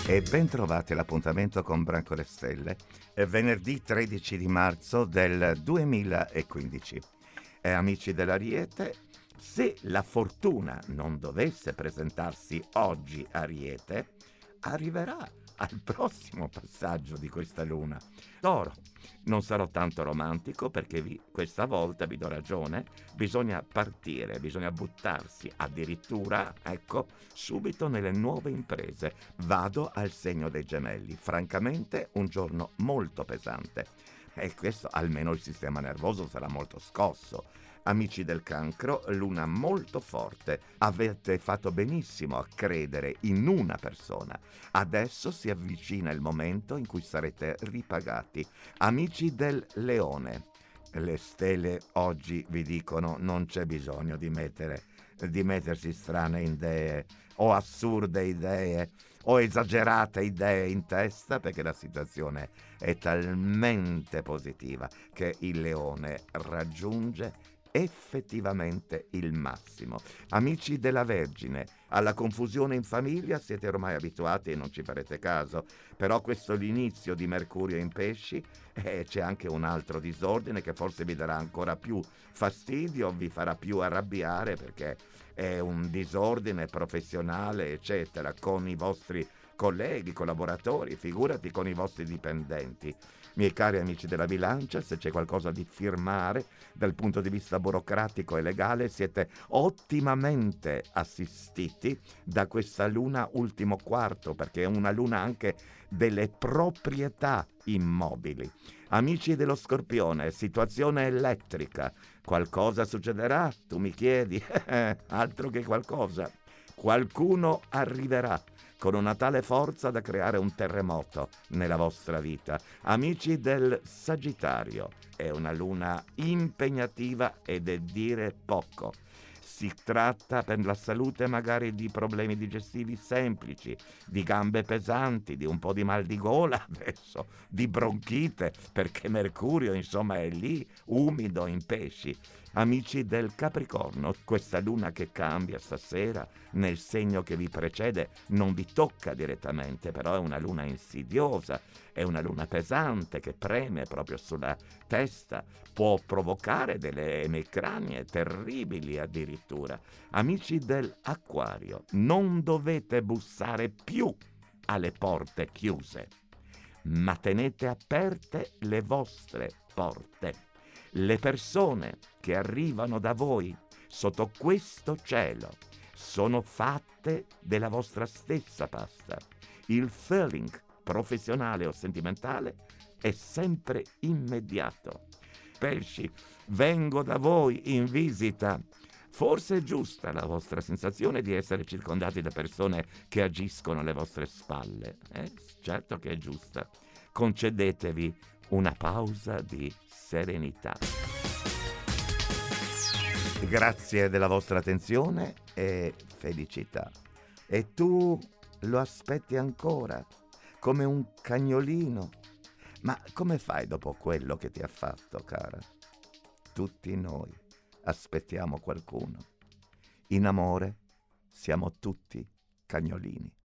E ben trovati all'appuntamento con Branco le Stelle, venerdì 13 di marzo del 2015. Amici dell'Ariete, se la fortuna non dovesse presentarsi oggi Ariete, arriverà al prossimo passaggio di questa luna. Toro, non sarò tanto romantico perché questa volta vi do ragione, bisogna partire, bisogna buttarsi addirittura, ecco, subito nelle nuove imprese. Vado al segno dei Gemelli, francamente un giorno molto pesante. E questo almeno il sistema nervoso sarà molto scosso. Amici del Cancro, luna molto forte. Avete fatto benissimo a credere in una persona. Adesso si avvicina il momento in cui sarete ripagati. Amici del Leone, le stelle oggi vi dicono non c'è bisogno di mettersi strane idee o assurde idee o esagerate idee in testa, perché la situazione è talmente positiva che il Leone raggiunge effettivamente il massimo. Amici della Vergine, alla confusione in famiglia siete ormai abituati e non ci farete caso, però questo è l'inizio di Mercurio in Pesci e c'è anche un altro disordine che forse vi darà ancora più fastidio, vi farà più arrabbiare perché è un disordine professionale, eccetera, con i vostri colleghi, collaboratori, figurati con i vostri dipendenti. Miei cari amici della bilancia, se c'è qualcosa di firmare dal punto di vista burocratico e legale, siete ottimamente assistiti da questa luna ultimo quarto, perché è una luna anche delle proprietà immobili. Amici dello Scorpione, situazione elettrica. Qualcosa succederà? Tu mi chiedi? Altro che qualcosa. Qualcuno arriverà con una tale forza da creare un terremoto nella vostra vita. Amici del Sagittario, è una luna impegnativa ed è dire poco. Si tratta per la salute magari di problemi digestivi semplici, di gambe pesanti, di un po' di mal di gola adesso, di bronchite, perché Mercurio insomma è lì, umido in Pesci. Amici del Capricorno, questa luna che cambia stasera nel segno che vi precede non vi tocca direttamente, però è una luna insidiosa, è una luna pesante che preme proprio sulla testa, può provocare delle emicranie terribili addirittura. Amici dell'Acquario, non dovete bussare più alle porte chiuse, ma tenete aperte le vostre porte. Le persone che arrivano da voi sotto questo cielo sono fatte della vostra stessa pasta. Il feeling professionale o sentimentale è sempre immediato. Pesci, vengo da voi in visita. Forse è giusta la vostra sensazione di essere circondati da persone che agiscono alle vostre spalle. Certo che è giusta. Concedetevi una pausa di serenità. Grazie della vostra attenzione e felicità. E tu lo aspetti ancora, come un cagnolino. Ma come fai dopo quello che ti ha fatto, cara? Tutti noi aspettiamo qualcuno. In amore siamo tutti cagnolini.